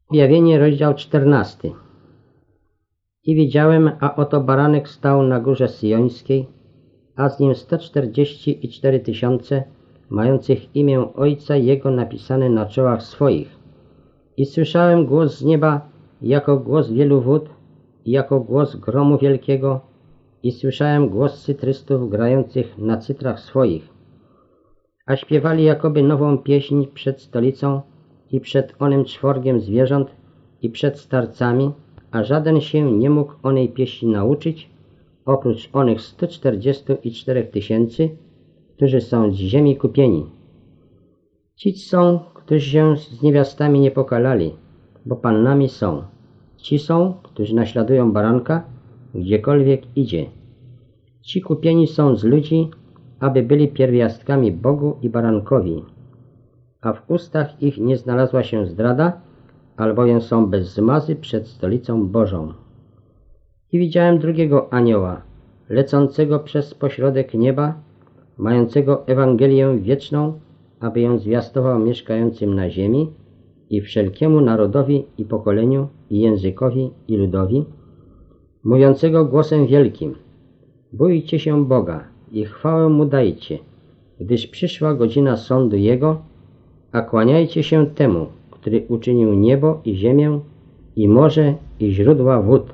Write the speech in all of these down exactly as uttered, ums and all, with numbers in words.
Objawienie, rozdział czternasty. I widziałem, a oto baranek stał na górze syjońskiej, a z nim sto czterdzieści cztery tysiące, mających imię Ojca Jego napisane na czołach swoich. I słyszałem głos z nieba, jako głos wielu wód, i jako głos gromu wielkiego, i słyszałem głos cytrystów grających na cytrach swoich. A śpiewali jakoby nową pieśń przed stolicą i przed onym czworgiem zwierząt i przed starcami, a żaden się nie mógł onej pieśni nauczyć, oprócz onych stu czterdziestu czterech tysięcy, którzy są z ziemi kupieni. Ci są, którzy się z niewiastami nie pokalali, bo pannami są. Ci są, którzy naśladują baranka, gdziekolwiek idzie. Ci kupieni są z ludzi, aby byli pierwiastkami Bogu i barankowi. A w ustach ich nie znalazła się zdrada, albowiem są bez zmazy przed stolicą Bożą. I widziałem drugiego anioła, lecącego przez pośrodek nieba, mającego Ewangelię wieczną, aby ją zwiastował mieszkającym na ziemi i wszelkiemu narodowi i pokoleniu i językowi i ludowi, mówiącego głosem wielkim: bójcie się Boga i chwałę Mu dajcie, gdyż przyszła godzina sądu Jego, a kłaniajcie się Temu, który uczynił niebo i ziemię, i morze, i źródła wód.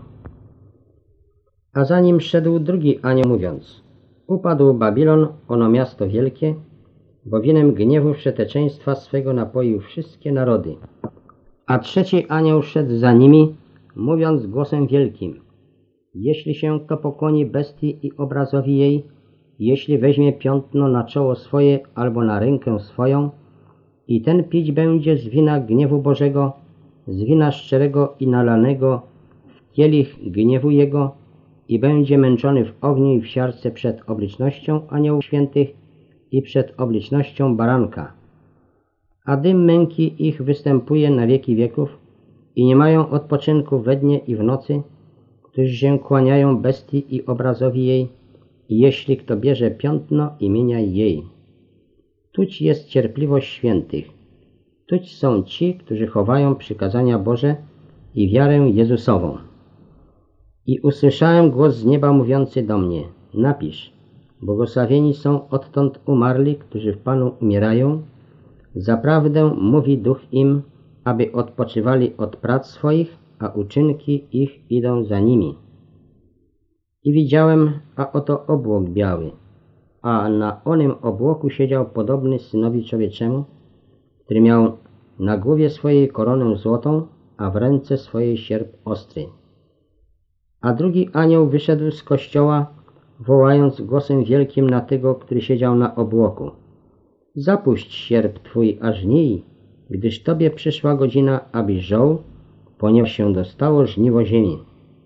A za nim szedł drugi anioł, mówiąc: upadł Babilon, ono miasto wielkie, bo winem gniewu wszeteczeństwa swego napoił wszystkie narody. A trzeci anioł szedł za nimi, mówiąc głosem wielkim: jeśli się kto pokłoni bestii i obrazowi jej, jeśli weźmie piętno na czoło swoje albo na rękę swoją, i ten pić będzie z wina gniewu Bożego, z wina szczerego i nalanego w kielich gniewu Jego, i będzie męczony w ogniu i w siarce przed oblicznością aniołów świętych i przed oblicznością baranka. A dym męki ich występuje na wieki wieków i nie mają odpoczynku we dnie i w nocy, którzy się kłaniają bestii i obrazowi jej, i jeśli kto bierze piętno imienia jej. Tuć jest cierpliwość świętych. Tuć są ci, którzy chowają przykazania Boże i wiarę Jezusową. I usłyszałem głos z nieba mówiący do mnie: napisz, błogosławieni są odtąd umarli, którzy w Panu umierają. Zaprawdę mówi Duch im, aby odpoczywali od prac swoich, a uczynki ich idą za nimi. I widziałem, a oto obłok biały, a na onym obłoku siedział podobny Synowi Człowieczemu, który miał na głowie swojej koronę złotą, a w ręce swojej sierp ostry. A drugi anioł wyszedł z kościoła, wołając głosem wielkim na tego, który siedział na obłoku: zapuść sierp twój aż nij, gdyż tobie przyszła godzina, abyś żął, ponieważ się dostało żniwo ziemi.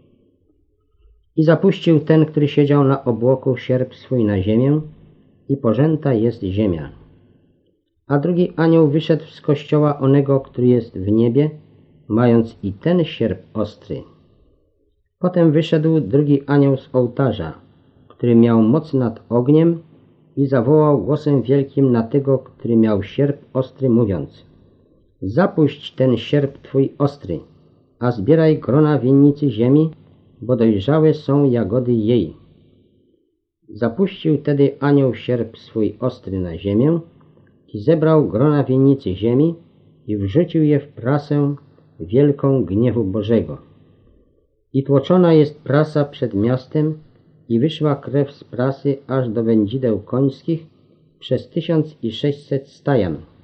I zapuścił ten, który siedział na obłoku, sierp swój na ziemię, i pożęta jest ziemia. A drugi anioł wyszedł z kościoła onego, który jest w niebie, mając i ten sierp ostry. Potem wyszedł drugi anioł z ołtarza, który miał moc nad ogniem, i zawołał głosem wielkim na tego, który miał sierp ostry, mówiąc: zapuść ten sierp twój ostry, a zbieraj grona winnicy ziemi, bo dojrzałe są jagody jej. Zapuścił tedy anioł sierp swój ostry na ziemię i zebrał grona winnicy ziemi i wrzucił je w prasę wielką gniewu Bożego. I tłoczona jest prasa przed miastem i wyszła krew z prasy aż do wędzideł końskich przez tysiąc i sześćset stajan.